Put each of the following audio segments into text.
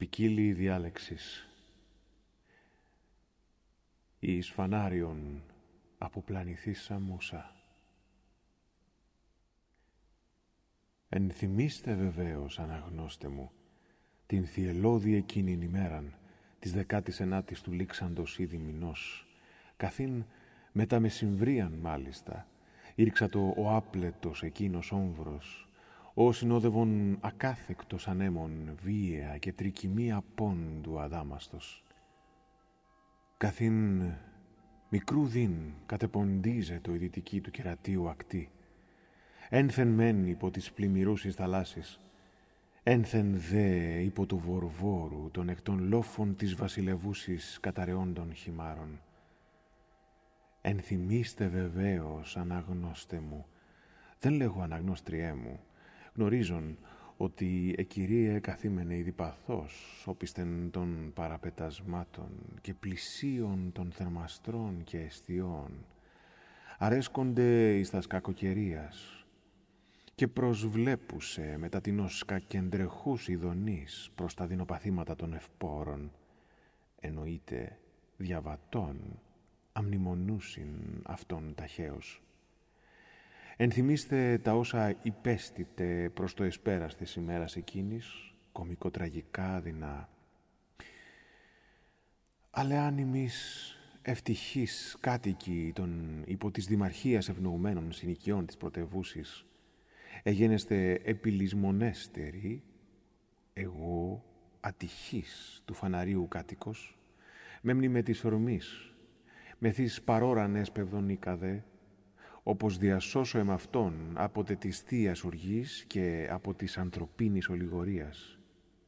ποικίλη διάλεξης. Εις φανάριον αποπλανηθήσα μουσά. Ενθυμίστε βεβαίως, αναγνώστε μου, την θυελώδη εκείνην ημέραν της 19ης του λήξαντος ήδη μηνός, καθήν μετά μεσημβρίαν μάλιστα, ήρξα το ο άπλετος εκείνος όμβρος, ο συνόδευον ακάθεκτος ανέμων βίαια και τρικυμία πόντου αδάμαστος. Καθήν μικρού δίν κατεποντίζε η δυτική του κερατίου ακτή, ένθεν μεν υπό τις πλημμυρούσις θαλάσσης, ένθεν δε υπό του βορβόρου των εκ των λόφων της βασιλευούσης καταραιόντων χυμάρων. Ενθυμίστε βεβαίως, αναγνώστε μου, δεν λέγω αναγνώστριέ μου, γνωρίζον ότι εκυρίε καθήμενε ειδιπαθώς όπισθεν των παραπετασμάτων και πλησίων των θερμαστρών και εστιών, αρέσκονται εις τας κακοκαιρίας και προσβλέπουσε μετά την ως κακεντρεχούς ειδονής προς τα δεινοπαθήματα των ευπόρων, εννοείται διαβατών, αμνημονούσιν αυτόν ταχαίως. Ενθυμίστε τα όσα υπέστητε προς το εσπέρας της ημέρας εκείνης, κομικοτραγικά δεινά. Αλλά αν εμείς ευτυχείς κάτοικοι των υπό της δημαρχίας ευνοουμένων συνοικιών της πρωτευούσης, εγένεστε επιλυσμονέστεροι, εγώ ατυχής του φαναρίου κάτοικος, μέμνη με της ορμής, μεθύς παρόραν έσπευδον ήκαδε, όπως διασώσω εμαυτόν από τε της θείας οργής και από της ανθρωπίνης ολιγορίας.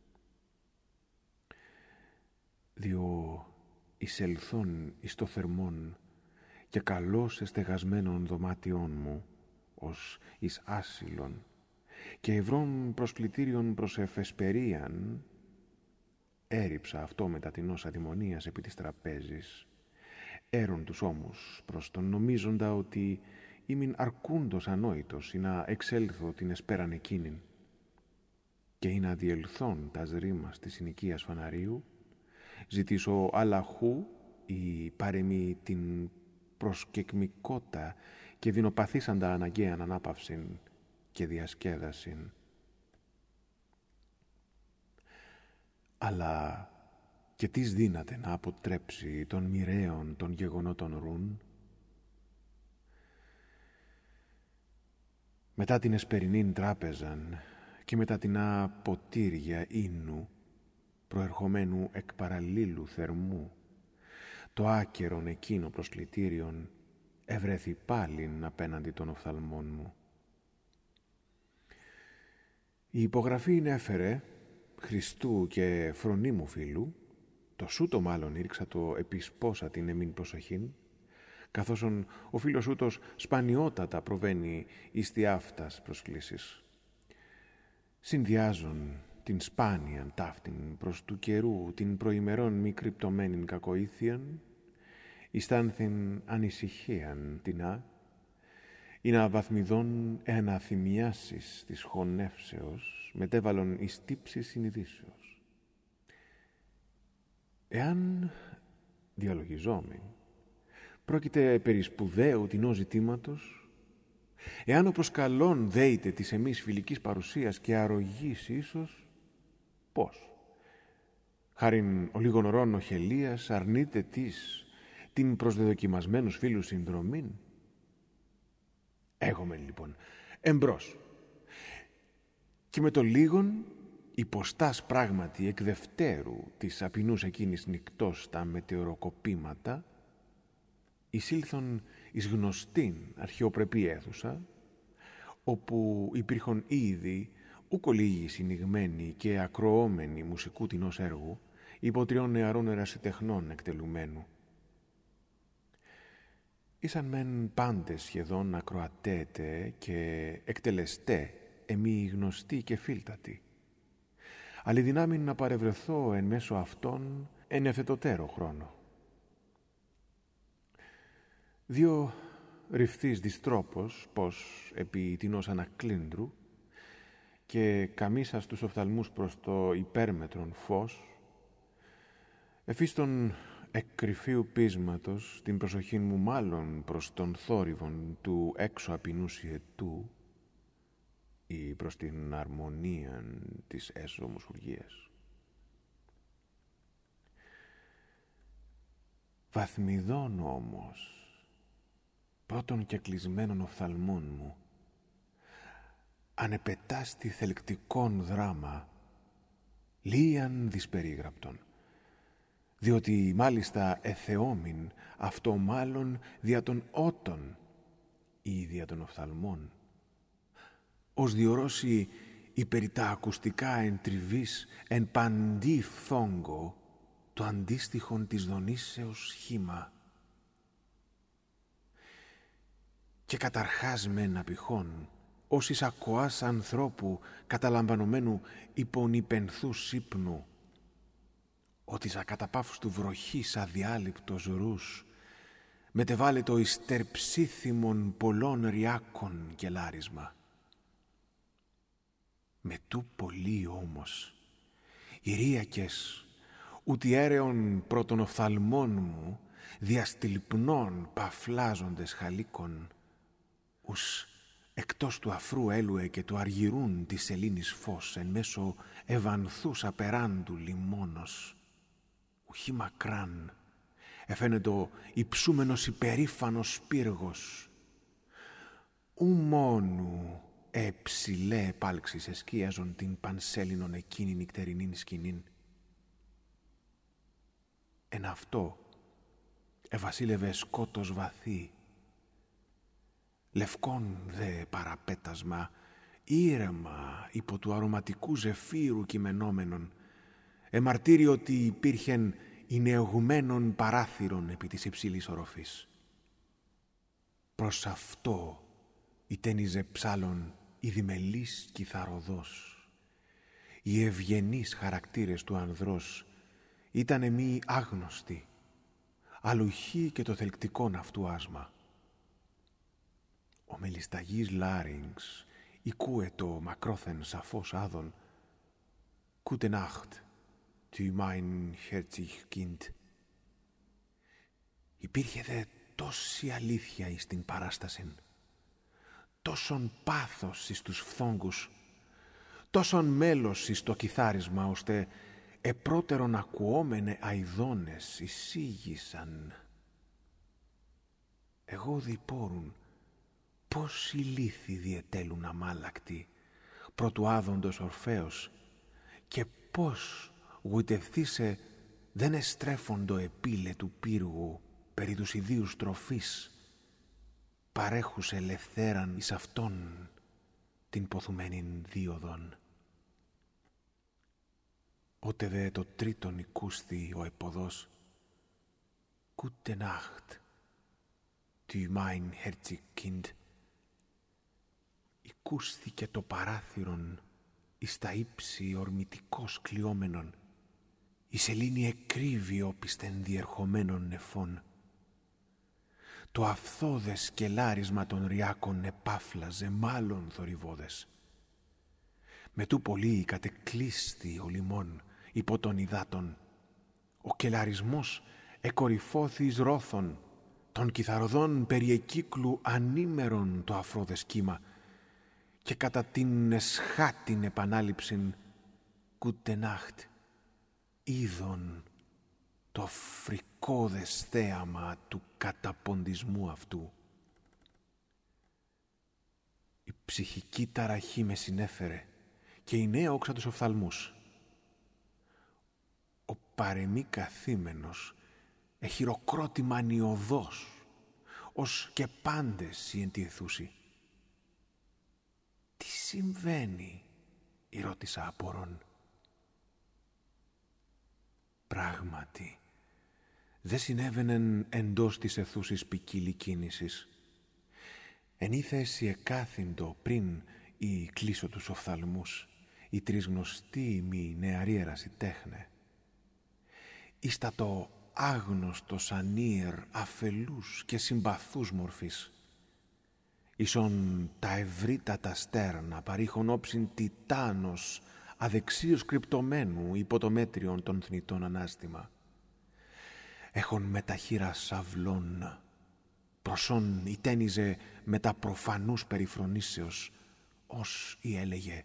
Διό εισελθόν εις το θερμόν και καλώς εστεγασμένων δωμάτιών μου, ως εις άσυλον, και ευρών προσκλητήριον προς εφεσπερίαν, έριψα αυτό μετά την όσα αδημονίας επί της τραπέζης, έρων τους όμως προς τον νομίζοντα ότι ήμην αρκούντος ανόητος ή να εξέλθω την εσπέραν εκείνην και ή να διελθών τας ρήμας της συνοικίας φαναρίου, ζητήσω αλλαχού ή παρεμεί την προσκεκμικότα και δεινοπαθήσαντα αναγκαίαν ανάπαυσιν και διασκέδασιν. Αλλά και τις δύναται να αποτρέψει των μοιραίων των γεγονότων ρουν. Μετά την εσπερινήν τράπεζαν και μετά την ποτήρια ίνου προερχομένου εκ παραλλήλου θερμού, το άκερον εκείνο προσκλητήριον ευρέθη πάλιν απέναντι των οφθαλμών μου. Η υπογραφή έφερε Χριστού και φρονίμου φίλου, το σούτο μάλλον ήρξα το επισπόσα την εμήν προσοχήν, καθώς ο φίλος ούτως σπανιότατα προβαίνει εις τη αυτάς προσκλήσεις. Συνδυάζουν την σπάνιαν ταύτην προς του καιρού την προημερών μη κρυπτωμένην κακοήθειαν, ιστάνθην ανησυχίαν τεινά, ή να βαθμιδών εναθυμιάσεις της χωνεύσεως μετέβαλον εις τύψης συνειδήσεως. Εάν διαλογιζόμην πρόκειται περί σπουδαίου τεινό ζητήματος, εάν ο προσκαλών δέειται της εμείς φιλικής παρουσίας και αρρωγής ίσως, πώς? Χάριν ο λίγων ωρών ο Χελίας αρνείται την προσδεδοκιμασμένους φίλους συνδρομήν. Έγομεν λοιπόν εμπρός και με το λίγον υποστάς πράγματι εκ δευτέρου της απεινούς εκείνης νυκτός τα μετεωροκοπήματα, εισήλθον εις γνωστήν αρχαιοπρεπή αίθουσα, όπου υπήρχον ήδη ούκο λίγοι συνηγμένοι και ακροόμενοι μουσικού τεινός έργου υπό 3 νεαρών ερασιτεχνών εκτελουμένου. Ήσαν μεν πάντες σχεδόν ακροατέτε και εκτελεστέ εμεί γνωστοί και φίλτατοι, αλλά δυνάμει να παρευρεθώ εν μέσω αυτών εν ευθετωτέρω χρόνο. Δύο ρηφθείς διστρόπος, πως επί τεινός ανακλύντρου, και καμίσας τους οφθαλμούς προς το υπέρμετρον φως, εφίστον εκκρυφίου πείσματος την προσοχή μου μάλλον προς τον θόρυβον του έξω απεινούς ιετού ή προς την αρμονία της έσω μουσουργίας. Βαθμιδών όμως, πρώτων και κλεισμένων οφθαλμών μου, ανεπετάστη θελκτικόν δράμα, λίαν δυσπερίγραπτον, διότι μάλιστα εθεόμην αυτό μάλλον δια των ότων ή δια των οφθαλμών, ως διορώσει υπερ τα ακουστικά εντριβής εν παντή φθόγκο το αντίστοιχον της δονήσεως σχήμα. Και καταρχάς μεν απειχών, ως εις ακοάς ανθρώπου καταλαμβανομένου υπονυπενθούς ύπνου, ότι σα καταπαύστου βροχής αδιάλειπτος ρούς, μετεβάλλετο εις τερψίθυμον πολλών ριάκων και λάρισμα. Με τού πολλοί όμως, ηρύακες, ούτι έρεον πρώτων οφθαλμών μου, διαστυλπνών παφλάζοντες χαλίκων, ους εκτός του αφρού έλουε και του αργυρούν της σελήνης φως εν μέσω ευανθούς απεράντου λιμόνος, ουχή μακράν, εφαίνεται υψούμενος υπερήφανος πύργος, ου μόνου ψηλέ επάλξης εσκίαζον την πανσέλινον εκείνη νυχτερινήν σκηνήν. Εν αυτό ευασίλευε σκότος βαθύ, λευκόν δε παραπέτασμα, ήρεμα υπό του αρωματικού ζεφύρου κειμενόμενον, εμαρτύριο ότι υπήρχεν ηνεογμένων παράθυρων επί της υψηλής οροφής. Προς αυτό ητένιζε ψάλλον η διμελής κιθαροδός. Οι ευγενείς χαρακτήρες του ανδρός ήτανε μη άγνωστοι, αλουχή και το θελκτικόν αυτού άσμα. Ο μελισταγής Λάρινγκς οικούε το μακρόθεν σαφώς άδων «Gute Nacht, du mein herzig Kind». Υπήρχε δε τόση αλήθεια εις την παράστασιν, τόσον πάθος εις τους φθόγκους, τόσον μέλος εις το κιθάρισμα, ώστε επρότερον ακουόμενε αηδόνες εισήγησαν. Εγώ διπόρουν πώς οι λύθοι διετέλουν αμάλακτοι προτού άδοντος Ορφέως και πώς γουιτευθήσε δεν εστρέφοντο επίλε του πύργου περί τους ιδίους τροφής, παρέχους ελευθέραν εις αυτόν την ποθουμένην δίωδον. Ότε δε το τρίτον οικούσθη ο εποδός «Gute Nacht, du mein herzig Kind». Οικούσθηκε το παράθυρον εις τα ύψη ορμητικός κλειόμενον, η σελήνη εκρύβει όπισθεν διερχομένων νεφών. Το αυθώδες σκελάρισμα των ριάκων επάφλαζε μάλλον θορυβώδες. Με τού πολύ κατεκλείστη ο λιμόν υπό των υδάτων. Ο κελαρισμός εκορυφώθη εις ρόθων, των κιθαροδών περιεκύκλου ανήμερον το αφρόδες κύμα, και κατά την εσχάτην επανάληψην «Gute Nacht» είδον το φρικώδες θέαμα του καταποντισμού αυτού. Η ψυχική ταραχή με συνέφερε και η νέα όξα τους οφθαλμούς. Ο παρεμή καθήμενος εχειροκρότημα ανιωδώς, ως και πάντες η εντιεθούση. «Τι συμβαίνει?» ρώτησα απορών. Πράγματι, δεν συνέβαινεν εντός της αιθούσης ποικίλη κίνησης. Εν ήθεση εκάθυντο πριν η κλείσω τους οφθαλμούς, η τρισγνωστή μη νεαρή ερασιτέχνε. Ήστα το άγνωστος ανίερ αφελούς και συμπαθούς μορφής. Ίσον τα ευρύτατα στέρνα παρήχον όψιν τιτάνος αδεξίως κρυπτωμένου υπό το μέτριον των θνητών ανάστημα. Έχον με τα χείρα σαυλών, προσόν ητένιζε με τα προφανούς περιφρονήσεως, ως ή έλεγε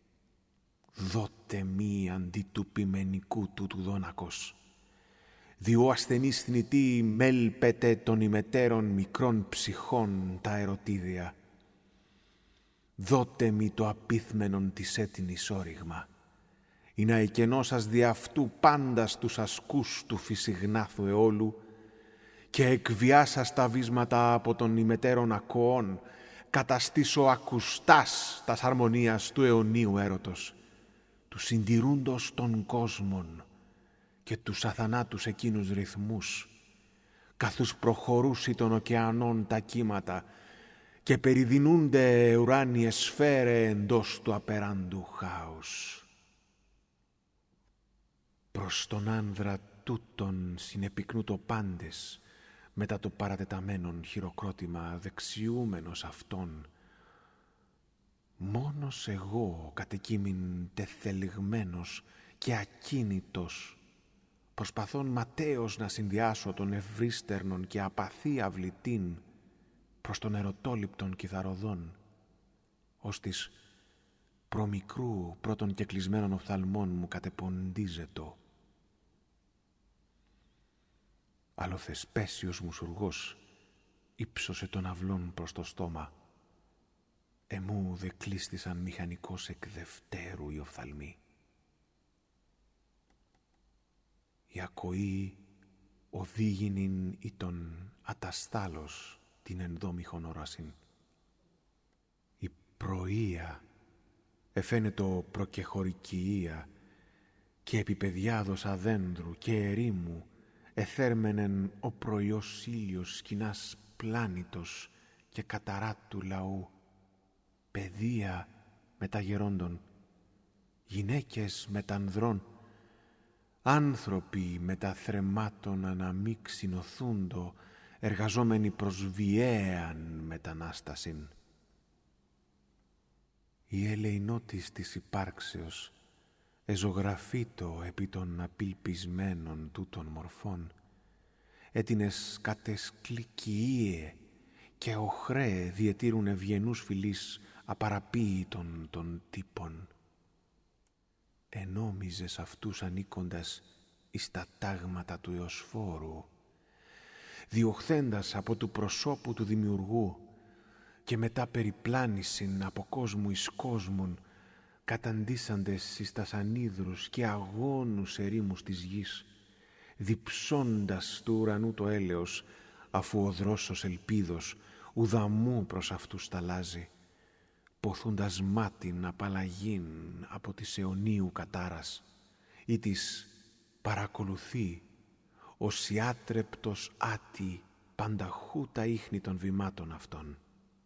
«Δώτε μη αντί του ποιμενικού του δόνακος, διό ασθενής θνητή μέλπεται των ημετέρων μικρών ψυχών τα ερωτήδια. Δώτε μη το απίθμενον της έτινης όριγμα, ή να εκενώσας δι' αυτού πάντας τους ασκούς του φυσιγνάθου αιώλου και εκβιάσας τα βίσματα από των ημετέρων ακοών, καταστήσω ακουστάς τας αρμονίας του αιωνίου έρωτος, του συντηρούντος των κόσμων και τους αθανάτους εκείνους ρυθμούς, καθούς προχωρούσι των ωκεανών τα κύματα και περιδεινούνται ουράνιες σφαίρε εντός του απεράντου χάους. Προς τον άνδρα τούτον συνεπικνούτο πάντες, μετά το παρατεταμένον χειροκρότημα δεξιούμενος αυτόν, μόνος εγώ κατεκείμην τεθελιγμένος και ακίνητος, προσπαθών ματέως να συνδυάσω τον ευρύστερνον και απαθή αυλητήν προς τον ερωτόληπτον κιθαροδόν, ως της προμικρού πρώτων και κλεισμένων οφθαλμών μου κατεποντίζετο. Αλλοθεσπέσιος μουσουργός ύψωσε τον αυλόν προς το στόμα. Εμού δε κλείστησαν μηχανικός εκ δευτέρου οι οφθαλμοί. Η ακοή οδήγηνην ή τον αταστάλος την ενδόμηχον όρασιν. Η πρωία εφαίνετο προκεχωρικιία και επιπεδιάδος αδένδρου και ερήμου εθέρμενεν ο πρωιός ήλιος σκηνάς πλάνητος και καταράτου λαού, παιδεία μεταγερόντων, γυναίκες μετανδρών, άνθρωποι μεταθρεμάτων αναμίξινοθούντο, εργαζόμενοι προς βιαίαν μετανάστασιν. Η ελεηνότης της υπάρξεως εζωγραφείτο επί των απελπισμένων τούτων μορφών, έτινες κατεσκλικιείε και οχρέ διετήρουν ευγενούς φιλής απαραποίητων των τύπων. Ενόμιζες αυτούς ανήκοντας εις τα τάγματα του Εωσφόρου, διοχθέντας από του προσώπου του δημιουργού και μετά περιπλάνησιν από κόσμου εις κόσμον, καταντήσαντες εις τας ανίδρους και αγώνους ερήμους της γης, διψώντας του ουρανού το έλεος, αφού ο δρόσος ελπίδος ουδαμού προς αυτούς ταλάζει, ποθούντας μάτιν απαλλαγήν από της αιωνίου κατάρας, ή της παρακολουθεί ως ιάτρεπτος άτι πανταχού τα ίχνη των βημάτων αυτών.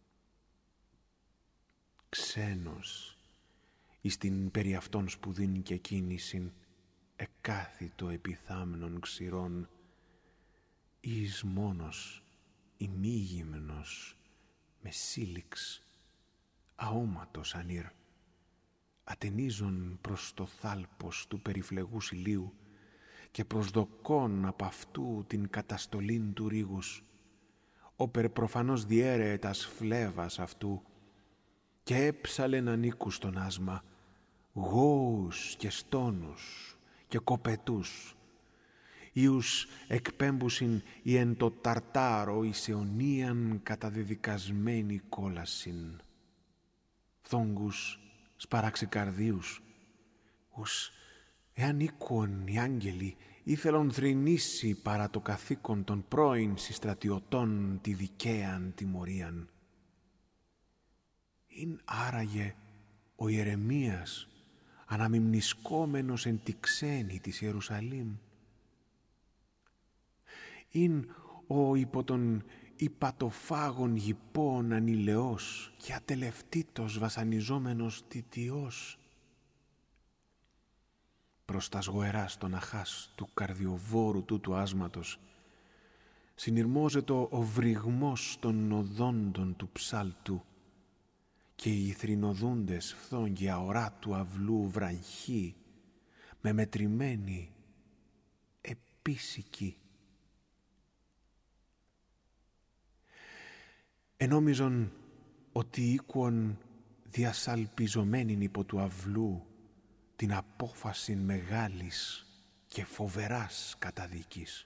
Ξένος εις την περί αυτών σπουδήν και κίνησιν εκάθιτο επιθάμνων ξηρών, εις μόνος ημίγυμνος με σύλληξ αόματος ανήρ, ατενίζον προς το θάλπος του περιφλεγούς ηλίου και προσδοκών απ' αυτού την καταστολήν του ρίγους, όπερ προφανώς διέρεε τας φλέβας αυτού και έψαλεν ανήκους στον άσμα, γόους και στόνους και κοπετούς, ιους εκπέμπουσιν οι εν το ταρτάρο εις αιωνίαν καταδεδικασμένη κόλασιν, φθόγγους σπαραξικαρδίους, ους εάν οίκουον οι άγγελοι ήθελον θρηνήσει παρά το καθήκον των πρώην συστρατιωτών τη δικαίαν τιμωρίαν. Ειν άραγε ο Ιερεμίας αναμυμνισκόμενος εν τη ξένη της Ιερουσαλήμ. Ειν ο υπό των υπατοφάγων γυπών ανηλαιός και ατελευτήτος βασανιζόμενος τιτιός. Προς τας γοεράς των αχάς του καρδιοβόρου τούτου άσματος συνειρμόζεται ο βρυγμός των οδόντων του ψάλτου και οι θρηνοδούντες φθόγγια ορά του αυλού βραγχή με μετρημένη επίσικη. Ενόμιζον ότι οίκουον διασαλπιζομένην υπό του αυλού την απόφαση μεγάλης και φοβεράς καταδίκης.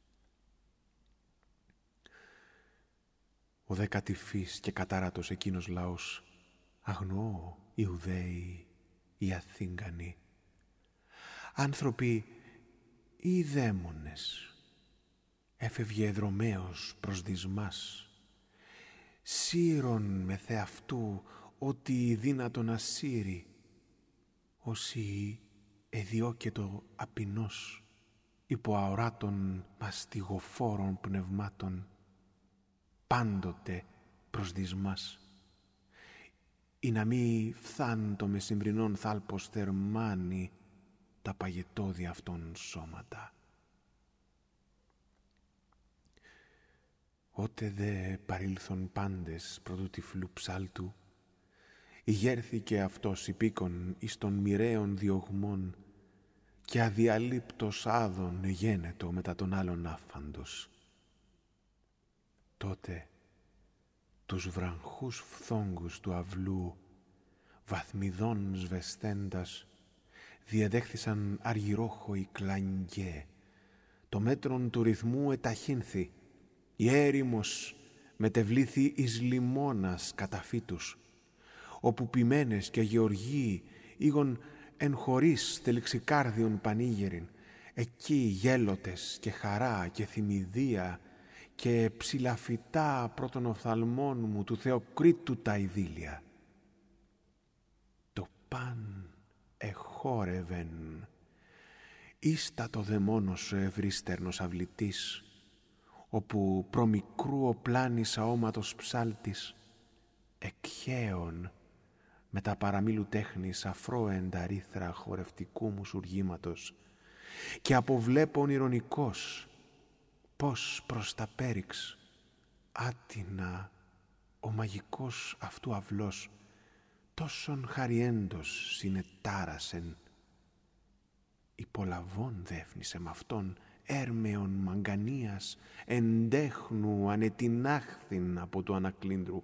Ο δε κατηφής και κατάρατος εκείνος λαός, αγνοώ Ιουδαίοι ή Αθήγανοι, άνθρωποι ή δαίμονες, έφευγε εδρομέως προς δυσμάς, σύρον με θεαυτού ότι δύνατον ασύρει, όσοι εδιώκετο απεινός υπό αοράτων μαστιγοφόρων πνευμάτων, πάντοτε προς δυσμάς, ή να μη φθάν το μεσημβρινόν θάλπος θερμάνει τα παγετώδια αυτών σώματα. Ότε δε παρήλθον πάντες πρωτού τυφλού ψάλτου, ηγέρθηκε αυτός υπήκον εις των μοιραίων διωγμών και αδιαλείπτος άδων γένετο μετά τον άλλον άφαντος. Τότε τους βραγχούς φθόγκους του αυλού βαθμιδών σβεσθέντας διεδέχθησαν αργυρόχοι κλανγκέ, το μέτρον του ρυθμού εταχύνθη, η έρημος μετεβλήθη εις λιμώνας καταφύτους, όπου ποιμένες και γεωργοί ήγον εν χωρίς τελεξικάρδιον πανήγεριν, εκεί γέλωτες και χαρά και θυμηδία και ψηλαφιτά πρώτων οφθαλμών μου του Θεοκρίτου τα ειδήλια. Το παν εχόρευεν, ίστατο δε μόνος ο ευρύστερνος αυλητής, όπου προμικρού ο πλάνης αόματος ψάλτης, εκχέων με τα παραμίλου τέχνης αφρόεντα ρήθρα χορευτικού μου σουργήματος, και αποβλέπων ηρωνικός πως προς τα πέριξ άτινα ο μαγικός αυτού αυλός τόσον χαριέντος συνετάρασεν. Υπολαβών δέφνησε μ' αυτόν έρμεων μαγκανίας εντέχνου ανετινάχθην από του ανακλύντρου.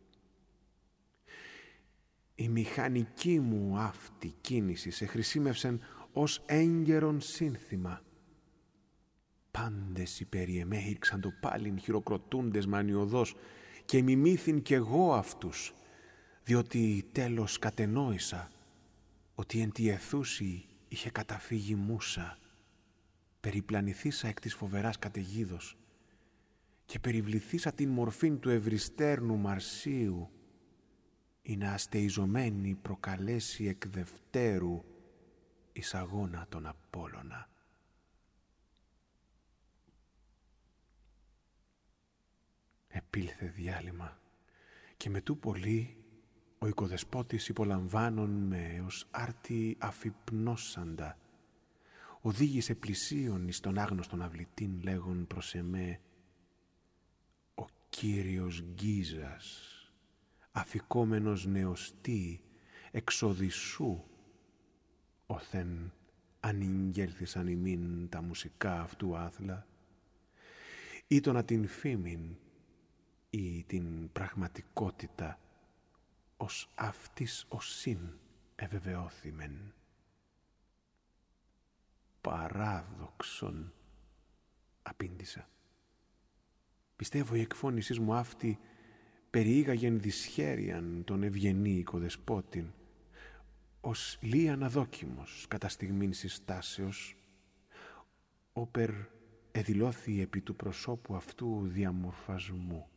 Η μηχανική μου αυτή κίνηση σε χρησίμευσεν ως έγκαιρον σύνθημα. Πάντες υπέρι εμέ ήρξαν το πάλιν χειροκροτούντες μανιωδώς και μιμήθην κι εγώ αυτούς, διότι τέλος κατενόησα ότι εν τη αιθούση είχε καταφύγει μούσα, περιπλανηθήσα εκ της φοβεράς καταιγίδος και περιβληθήσα την μορφήν του ευρυστέρνου Μαρσίου, ή να αστεϊζωμένη προκαλέσει εκ δευτέρου εις αγώνα τον Απόλλωνα. Επήλθε διάλειμμα και μετού πολύ ο οικοδεσπότης υπολαμβάνων με ως άρτη αφυπνώσαντα οδήγησε πλησίον εις τον άγνωστον αυλητήν λέγον προς εμέ: «Ο Κύριος Γκίζας, αφικόμενος νεωστή εξ Οδυσσού, οθεν ανηγγέλθησαν ημίν τα μουσικά αυτού άθλα, ή το να την φήμην ή την πραγματικότητα ως αυτής οσύν εβεβαιώθημεν». «Παράδοξον», απήντησα. «Πιστεύω η εκφώνησής μου αυτή περιήγαγεν δυσχέριαν τον ευγενή οικοδεσπότην, ως λίαν αδόκιμος κατά στιγμήν συστάσεως, όπερ εδηλώθη επί του προσώπου αυτού διαμορφασμού.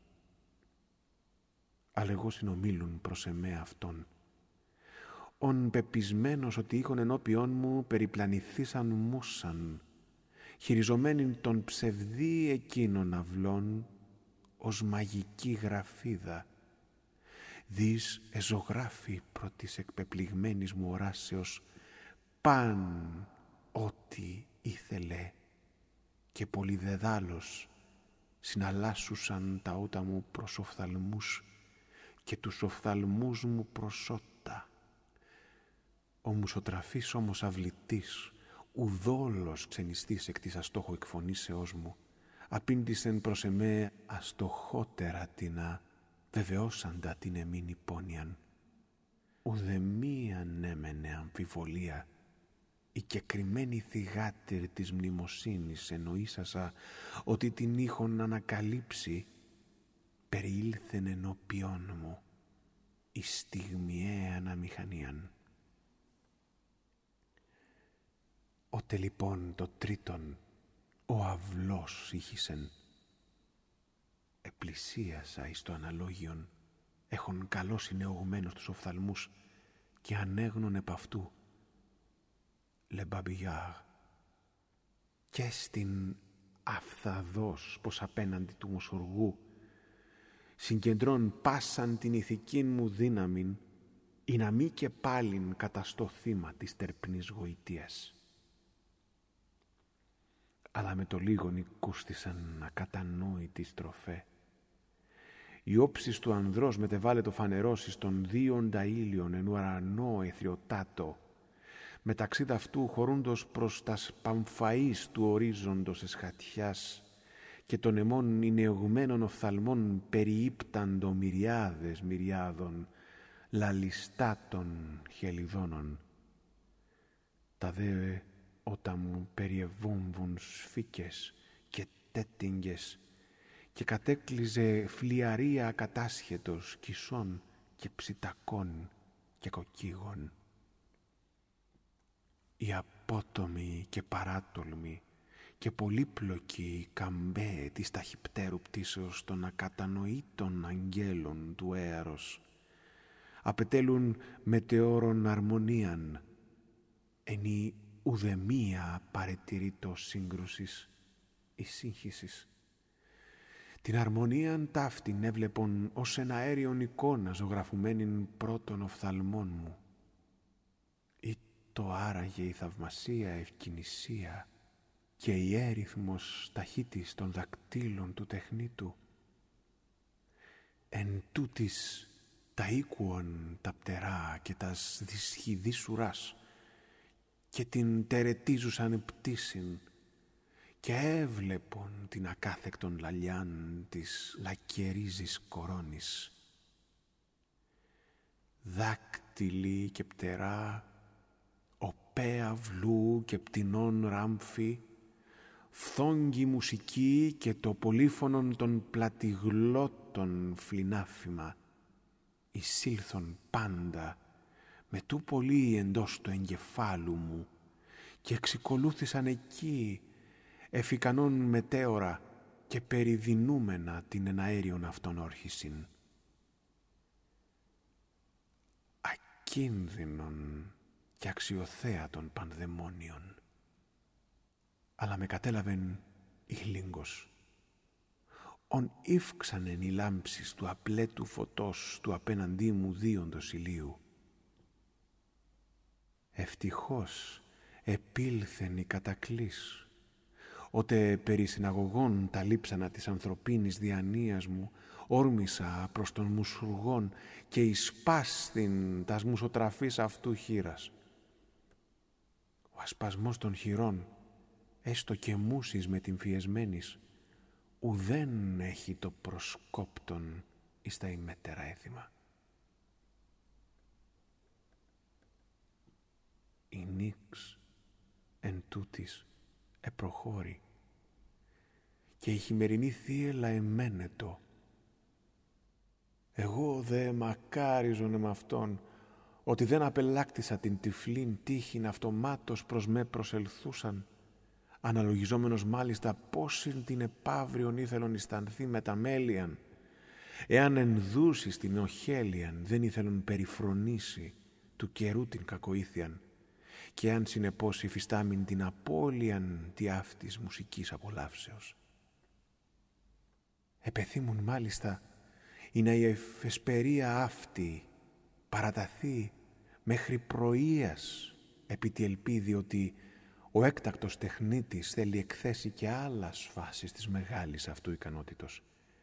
Αλλά εγώ συνομίλουν προς εμέ αυτόν, ον πεπισμένος ότι είχον ενώπιόν μου περιπλανηθήσαν μούσαν, χειριζομένην των ψευδή εκείνων αυλών ως μαγική γραφίδα, δις εζωγράφει προ της εκπεπληγμένης μου οράσεως παν ό,τι ήθελε και πολυδεδάλως συναλλάσσουσαν τα ότα μου προς οφθαλμούς και τους οφθαλμούς μου προς ότα. Ο μουσοτραφής όμως αυλητής, ουδόλος ξενιστής εκ της αστόχου εκφωνήσεώς μου, απήντησεν προς εμέ αστοχότερα τίνα, βεβαιώσαντα την εμήν υπόνοιαν. Ουδεμίαν έμενε αμφιβολία, η κεκριμένη θυγάτερ της μνημοσύνης εννοήσασα ότι την είχον ανακαλύψει, περιήλθεν ενώπιόν μου η στιγμιαία αναμηχανίαν. Ότε λοιπόν το τρίτον ο αυλός ήχησεν. Επλησίασα εις το αναλόγιον, έχων καλώς συνεωγμένος τους οφθαλμούς και ανέγνων επ' αυτού Le Babillard και στην αφθαδός πως απέναντι του μουσουργού συγκεντρών πάσαν την ηθική μου δύναμην ή να μη και πάλιν καταστώ θύμα της τερπνής γοητείας. Αλλά με το λίγον οικούστησαν ακατανόητη στροφέ. Η όψης του ανδρός μετεβάλλεται φανερός εις των δίοντα ήλιον εν ουρανό αιθριοτάτο, μεταξύ ταυτού χωρούντος προς τας παμφαΐς του ορίζοντος εσχατιάς και των αιμών ηνεωγμένων οφθαλμών περιύπταντο μυριάδες μυριάδων λαλιστάτων χελιδώνων. Τα δε ότα μου περιεβόμβουν σφίκες και τέτυγγες και κατέκλυζε φλιαρία κατάσχετος κισών και ψητακών και κοκκίγων. Η απότομη και παράτολμη και πολύπλοκη καμπέ της ταχυπτέρου πτήσεως των ακατανοήτων αγγέλων του έαρος απετέλουν μετεώρων αρμονίαν, ενή ουδεμία παρετηρείτο σύγκρουσης ή σύγχυσης. Την αρμονίαν ταύτην έβλεπον ως ένα αέριον εικόνα ζωγραφουμένην πρώτων οφθαλμών μου. Ή το άραγε η θαυμασία ευκαινησία και η έριθμος ταχύτης των δακτύλων του τεχνίτου. Εν τούτης τα οίκουον τα πτερά και τας δυσχηδής ουράς και την τερετίζουσαν πτήσιν και έβλεπον την ακάθεκτον λαλιάν της λακερίζης κορώνης. Δάκτυλοι και πτερά, οπέ αυλού και πτηνών ράμφη, φθόγγι μουσική και το πολύφωνον των πλατιγλώτων φλινάφημα, εισήλθον πάντα με τού πολύ εντός του εγκεφάλου μου και εξικολούθησαν εκεί εφικανόν μετέωρα και περιδεινούμενα την εναέριον αυτόν όρχησιν. Ακίνδυνον και αξιοθέατον πανδαιμόνιον. Αλλά με κατέλαβεν η Λίγκος. Ον ύφξανεν οι λάμψεις του απλέτου φωτός του απέναντί μου δίοντος ηλίου. Ευτυχώς επήλθεν η κατακλής, ότε περί συναγωγών τα λείψανα της ανθρωπίνης διανοίας μου, όρμησα προς τον μουσουργόν και εισπάσθην τας μουσοτραφής αυτού χείρας. Ο ασπασμός των χειρών, έστω και μούσης με την φιεσμένης, ουδέν έχει το προσκόπτον εις τα ημέτερα έθιμα. Η νύξ εν τούτης επροχώρη και η χειμερινή θύελα εμένετο. Εγώ δε μακάριζον εμ' αυτόν ότι δεν απελάκτησα την τυφλήν τύχην αυτομάτως προς με προσελθούσαν, αναλογιζόμενος μάλιστα πόσην την επαύριον ήθελον αισθανθεί με τα μέλιαν, εάν ενδούσεις την οχέλιαν δεν ήθελον περιφρονήσει του καιρού την κακοήθιαν, και αν συνεπώς υφιστάμην την απώλειαν τη αυτής μουσικής απολαύσεως. Επεθύμουν μάλιστα ή να η εφεσπερία αυτή παραταθεί μέχρι πρωίας επί τη ελπίδη ότι ο έκτακτος τεχνίτης θέλει εκθέσει και άλλα φάσεις της μεγάλης αυτού ικανότητος.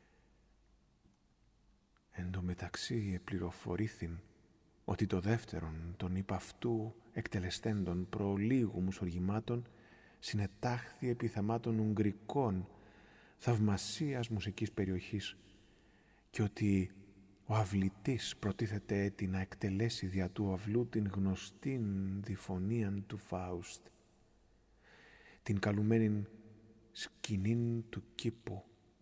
Εν τω μεταξύ επληροφορήθην ότι το δεύτερον των υπ' αυτού εκτελεστέντων προλίγου μουσοργημάτων συνετάχθη επί θεμάτων ουγγρικών θαυμασίας μουσικής περιοχής και ότι ο αυλητής προτίθεται έτη να εκτελέσει δια του αυλού την γνωστήν διφωνίαν του Φάουστ, την καλουμένην σκηνήν του κήπου.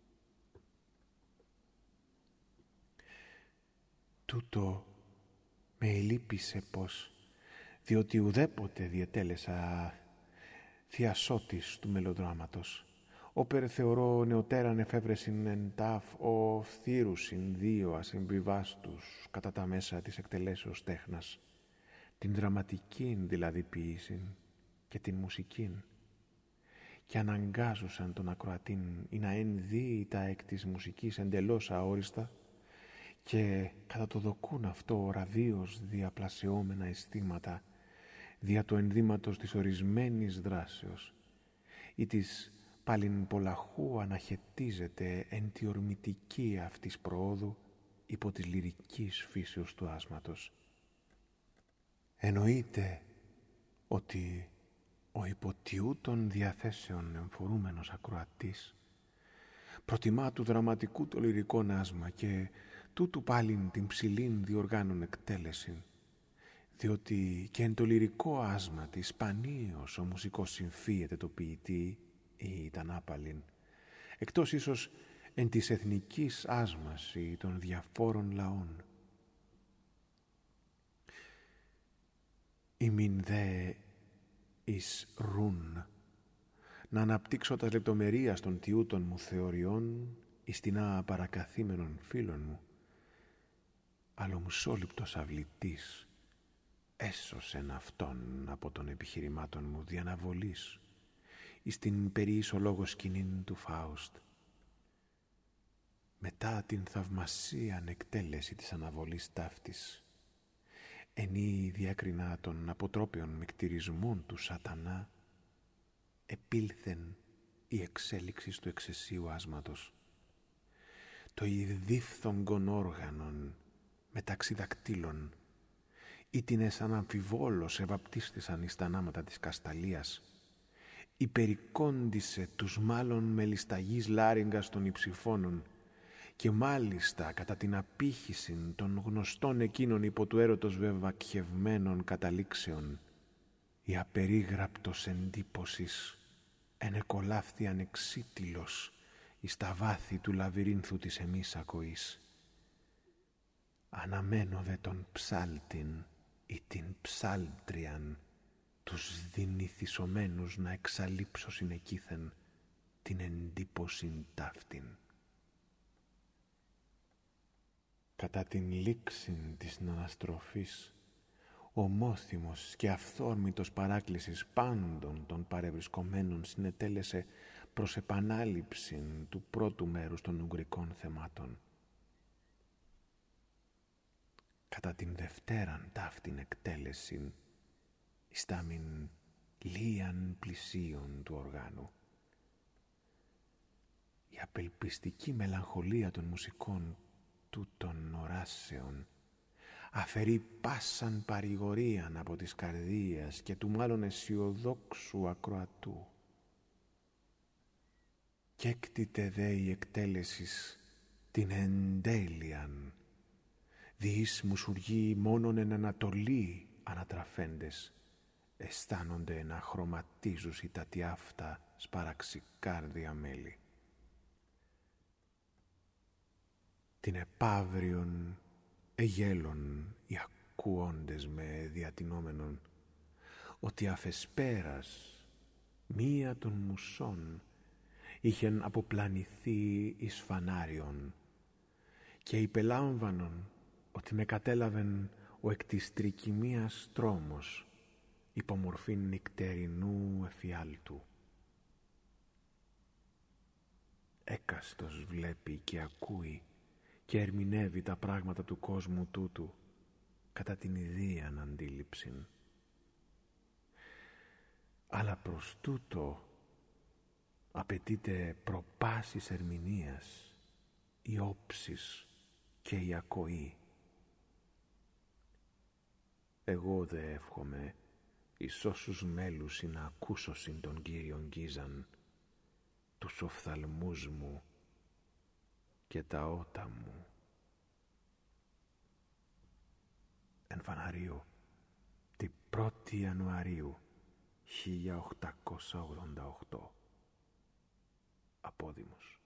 Τούτο με ελείπησε πως, διότι ουδέποτε διετέλεσα θειασότης του μελοδράματος, όπερ θεωρώ νεωτέραν εφεύρεσιν εν τάφ ο φθήρουσιν δύο ασυμβιβάστους κατά τα μέσα της εκτελέσεως τέχνας, την δραματικήν δηλαδή ποιήσιν και την μουσικήν, και αναγκάζουσαν τον ακροατήν ή να ενδύει τα εκ της μουσικής εντελώς αόριστα και κατά το δοκούν αυτό ραδίως διαπλασιόμενα αισθήματα δια του ενδύματος της ορισμένης δράσεως ή της πάλιν πολλαχού αναχαιτίζεται εν τη ορμητική αυτής προόδου υπό της λυρικής φύσεως του άσματος. Εννοείται ότι ο υποτιού των διαθέσεων εμφορούμενος ακροατής προτιμά του δραματικού το λυρικό άσμα και τούτου πάλιν την ψηλήν διοργάνων εκτέλεση, διότι και εν το λυρικό άσμα της σπανίως ο μουσικός συμφίεται το ποιητή ή ήταν άπαλιν, εκτός ίσως εν της εθνικής άσμας ή των διαφόρων λαών. Ημιν δε εις ρουν να αναπτύξω τα λεπτομερίας των τιούτων μου θεωριών εις την παρακαθήμενων φίλων μου, αλλά ο μουσόληπτος αυλητής έσωσεν αυτόν από των επιχειρημάτων μου διαναβολής εις την περίησο λόγο σκηνήν του Φάουστ. Μετά την θαυμασίαν εκτέλεση της αναβολής ταύτης, ενή διάκρινα των αποτρόπιων μυκτηρισμών του σατανά, επήλθεν η εξέλιξη του εξαισίου άσματος. Το ιδίφθογκον όργανον μεταξύ δακτύλων ή την αναμφιβόλως ευαπτίστησαν εις τα ανάματα της κασταλίας, υπερικόντισε τους μάλλον μελισταγής λάριγκας των υψηφώνων και μάλιστα κατά την απήχηση των γνωστών εκείνων υπό του έρωτος βεβακχευμένων καταλήξεων, η απερίγραπτος εντύπωσης ενεκολάφθη ανεξίτηλος εις τα βάθη του λαβυρίνθου της εμείς ακοής. Αναμένω δε τον ψάλτην ή την ψάλτριαν, τους δυνηθισομένους να εξαλείψω συνεκείθεν την εντύπωσιν ταύτην. Κατά την λήξην της αναστροφής, ομόθυμος και αυθόρμητος παράκλησης πάντων των παρευρισκομένων συνετέλεσε προς επανάληψην του πρώτου μέρους των ουγγρικών θεμάτων. Κατά την δευτέραν ταύτην εκτέλεσιν ιστάμιν λίαν πλησίων του οργάνου. Η απελπιστική μελαγχολία των μουσικών τούτων οράσεων αφαιρεί πάσαν παρηγορίαν από της καρδίας και του μάλλον αισιοδόξου ακροατού. Κι έκτιτε δε η εκτέλεσης την εντέλειαν, διείς μουσουργοί μόνον εν ανατολή ανατραφέντες, αισθάνονται να χρωματίζουσι τα τι αυτά σπαραξικάρδια μέλη. Την επαύριον εγέλων οι ακούοντες με διατηνόμενον ότι αφεσπέρας μία των μουσών είχεν αποπλανηθεί εις φανάριον και υπελάμβανον ότι με κατέλαβεν ο εκ της τρικυμίας τρόμος υπομορφήν νυκτερινού εφιάλτου. Έκαστος βλέπει και ακούει και ερμηνεύει τα πράγματα του κόσμου τούτου κατά την ιδίαν αντίληψην. Αλλά προς τούτο απαιτείται προπάσης ερμηνείας, η όψης και η ακοή. Εγώ δε εύχομαι εις όσους μέλους να ακούσωσιν τον Κύριον Γκίζαν, τους οφθαλμούς μου και τα ότα μου. Εν Φαναρίου, την 1η Ιανουαρίου 1888. Απόδημος.